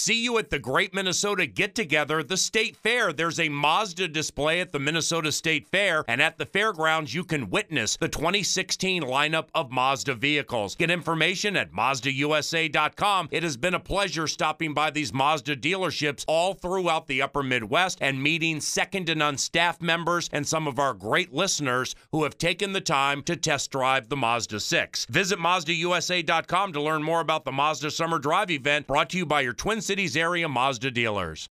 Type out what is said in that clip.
see you at the Great Minnesota Get-Together, the State Fair. There's a Mazda display at the Minnesota State Fair, and at the fairgrounds, you can witness the 2016 lineup of Mazda vehicles. Get information at MazdaUSA.com. It has been a pleasure stopping by these Mazda dealerships all throughout the upper Midwest and meeting second-to-none staff members and some of our great listeners who have taken the time to test drive the Mazda 6. Visit MazdaUSA.com to learn more about the Mazda Summer Drive event brought to you by your Twin Cities area Mazda dealers.